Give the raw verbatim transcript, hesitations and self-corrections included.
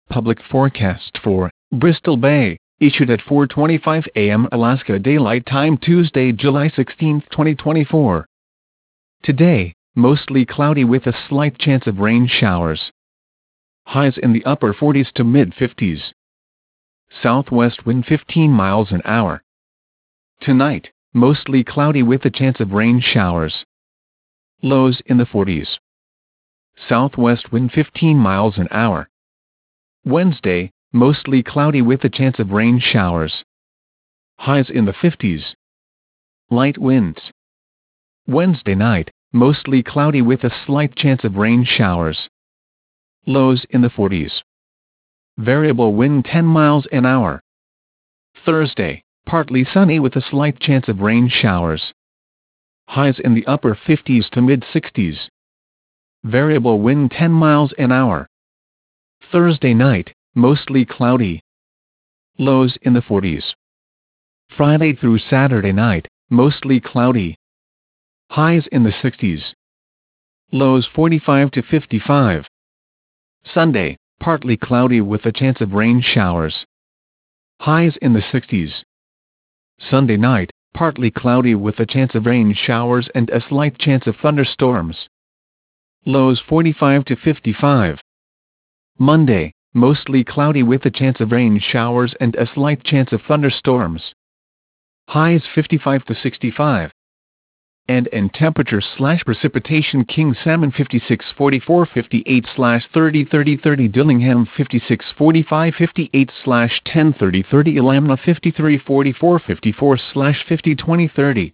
Public forecast for Bristol Bay, issued at four twenty-five a m Alaska Daylight Time Tuesday, July sixteenth, twenty twenty-four. Today, mostly cloudy with a slight chance of rain showers. Highs in the upper forties to mid fifties. Southwest wind fifteen miles an hour. Tonight, mostly cloudy with a chance of rain showers. Lows in the forties. Southwest wind fifteen miles an hour. Wednesday, mostly cloudy with a chance of rain showers. Highs in the fifties. Light winds. Wednesday night, mostly cloudy with a slight chance of rain showers. Lows in the forties. Variable wind ten miles an hour. Thursday, partly sunny with a slight chance of rain showers. Highs in the upper fifties to mid sixties. Variable wind ten miles an hour. Thursday night, mostly cloudy. Lows in the forties. Friday through Saturday night, mostly cloudy. Highs in the sixties. Lows forty-five to fifty-five. Sunday, partly cloudy with a chance of rain showers. Highs in the sixties. Sunday night, partly cloudy with a chance of rain showers and a slight chance of thunderstorms. Lows forty-five to fifty-five. Monday, mostly cloudy with a chance of rain showers and a slight chance of thunderstorms. Highs fifty-five to sixty-five. And in temperature slash precipitation: King Salmon fifty-six forty-four fifty-eight slash thirty thirty thirty, Dillingham fifty-six forty-five fifty-eight slash ten thirty thirty, Alamna fifty-three forty-four fifty-four slash fifty twenty thirty.